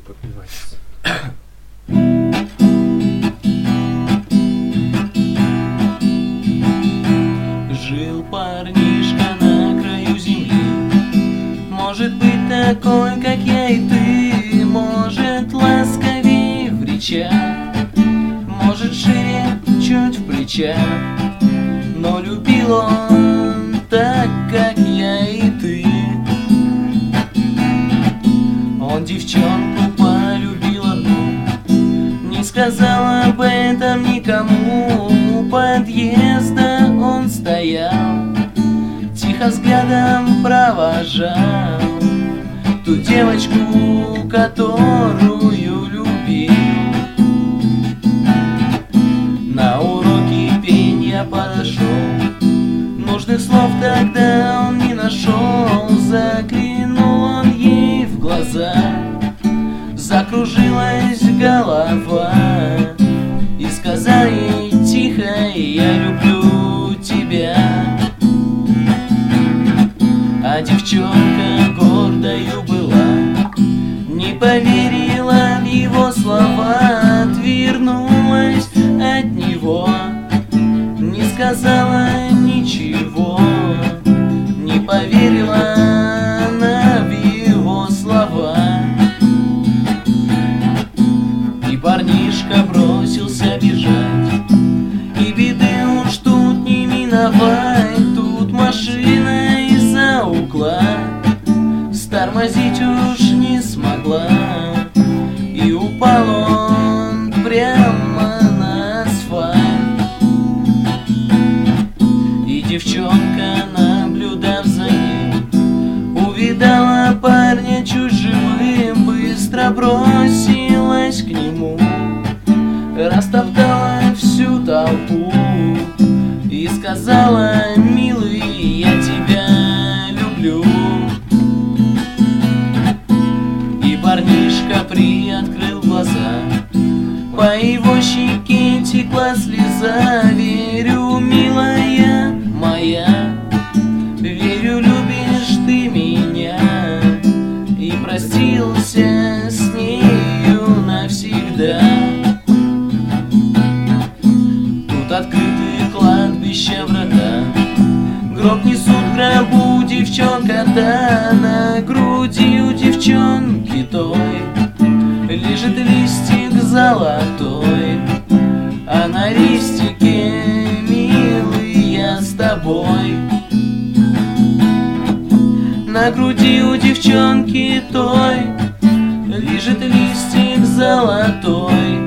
подпевать. Жил парнишка на краю земли, может быть такой, как я и ты, может ласковее в речах, может шире чуть в плечах, но любил он так, как я и ты. Он девчонку полюбил одну, не сказал об этом никому. У подъезда он стоял, тихо взглядом провожал ту девочку, которую любил. На уроке пения подошел, нужных слов тогда он не нашел. Заглянул он ей в глаза, закружилась голова, и сказал ей тихо: я люблю тебя. А девчонка гордою была, не поверила в его слова, отвернулась от него, не сказала ничего, не поверила она в его слова. И парнишка бросился бежать, и беды уж тут не миновать. Тут машина из-за угла стормозить уж не смогла, и упал он прямо на асфальт. И девчонка, наблюдав за ним, увидала парня чуть живым, быстро бросилась к нему, растоптала всю толпу и сказала: милый, я тебя люблю. И парнишка приоткрыл глаза, по его щеке текла слеза. Верю, милая моя, верю, любишь ты меня. И простился с нею навсегда. Тут открыты кладбища врата, гроб несут в гробу девчонка-то. На груди у девчонки той лежит листик золотой, а на листике: милый, я с тобой. На груди у девчонки той лежит листик золотой,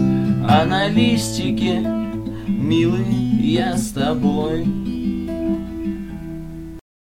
а на листике: милый, я с тобой.